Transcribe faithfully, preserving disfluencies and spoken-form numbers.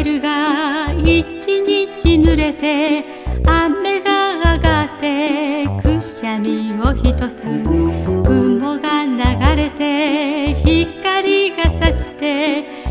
ベルが一日濡れて雨が上がってくしゃみをひとつ、雲が流れて光が差して